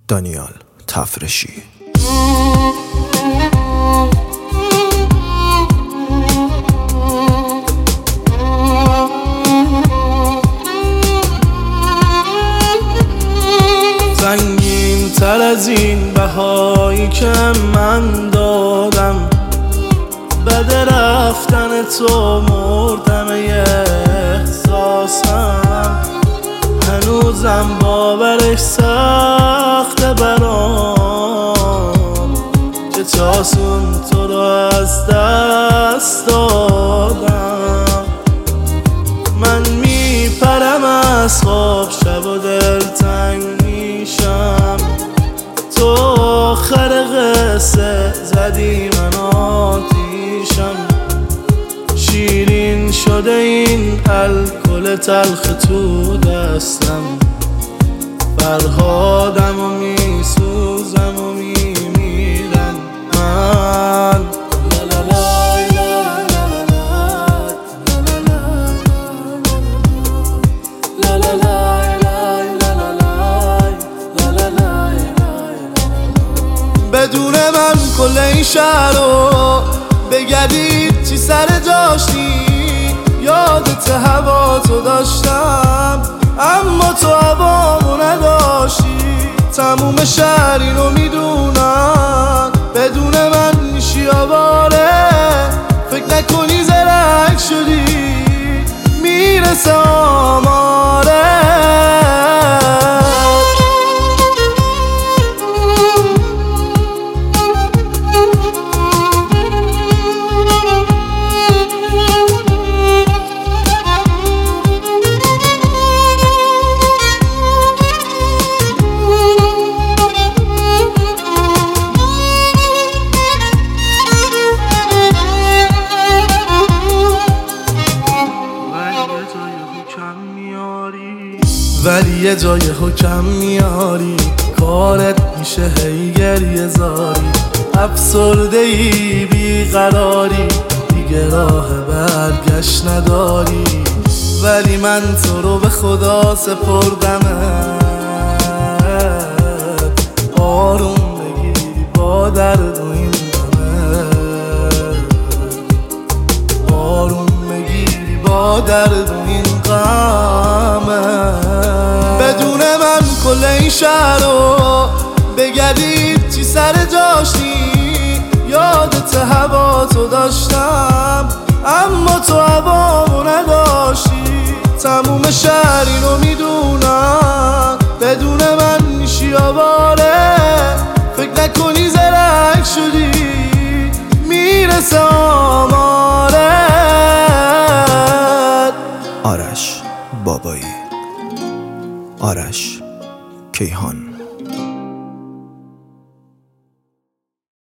دانیال تفرشی. سنگین تر از این بهایی که من دادم، بعد رفتن تو مردم احساسم، هنوزم باورش سخته برام که تاسون تو رو از دست دادم. من میپرم از خواب شب و دلتنگ میشم، تو آخر قصه زدی من آتیشم، شیرین شده این الکل تلخ تو دستم، فرهادم و میسوزم و میمیرم من. بدون من کل این شهر رو بگردید چی سر جاشتی، یادت هوا تو داشتم اما تو هوامو نداشتی. تموم شهر اینو میدونن بدون من میشی آواره، فکر نکنی زرنگ شدی میرسه آماره. ولی یه جای حکم میاری، کارت میشه هی گریه زاری، افسرده ای بیقراری، دیگه راه برگشت نداری. ولی من تو رو به خدا سپردمت، آروم بگیری با درد و این غمت، آروم بگیری با درد و این غمت. بدون من کل این شهر رو بگردید چی سر جاشتی، یادت هوا تو داشتم اما تو هوامو نداشتی. تموم شهر اینو میدونن بدون من میشی آواره، فکر نکنی زرنگ شدی میرسه آماره. آرش بابایی، آرش کیهان.